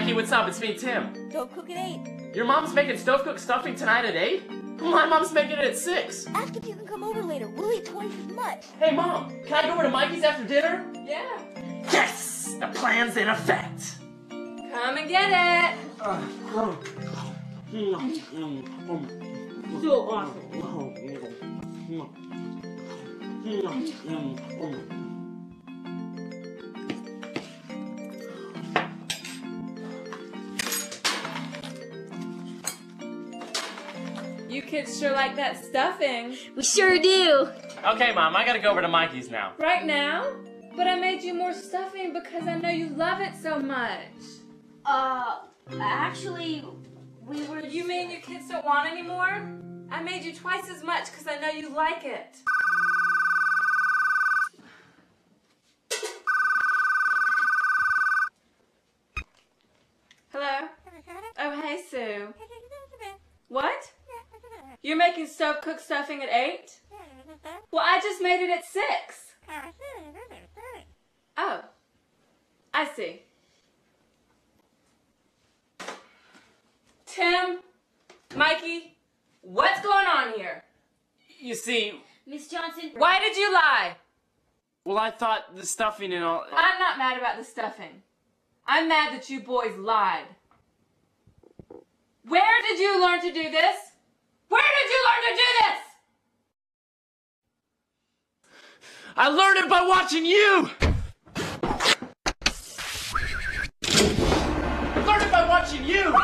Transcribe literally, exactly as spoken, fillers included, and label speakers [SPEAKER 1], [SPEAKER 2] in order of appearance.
[SPEAKER 1] Mikey, what's up? It's me, Tim.
[SPEAKER 2] Don't cook at eight.
[SPEAKER 1] Your mom's making stove-cooked stuffing tonight at eight? My mom's making it at six.
[SPEAKER 2] Ask if you can come over later. We'll eat twice as much.
[SPEAKER 1] Hey, Mom, can I go over to Mikey's after dinner?
[SPEAKER 3] Yeah.
[SPEAKER 1] Yes! The plan's in effect.
[SPEAKER 3] Come and get it.
[SPEAKER 1] So awesome.
[SPEAKER 3] You kids sure like that stuffing.
[SPEAKER 2] We sure do.
[SPEAKER 1] Okay, Mom, I gotta go over to Mikey's now.
[SPEAKER 3] Right now? But I made you more stuffing because I know you love it so much.
[SPEAKER 2] Uh, actually, we were...
[SPEAKER 3] You mean you kids don't want any more? I made you twice as much because I know you like it. Hello? Oh, hey, Sue. What? You're making stove-cooked stuffing at eight? Well, I just made it at six. Oh, I see. Tim, Mikey, what's going on here?
[SPEAKER 1] You see,
[SPEAKER 2] Miss Johnson...
[SPEAKER 3] Why did you lie?
[SPEAKER 1] well, I thought the stuffing and all...
[SPEAKER 3] I'm not mad about the stuffing. I'm mad that you boys lied. Where did you learn to do this? Where did you learn to do this?
[SPEAKER 1] I learned it by watching you! I learned it by watching you!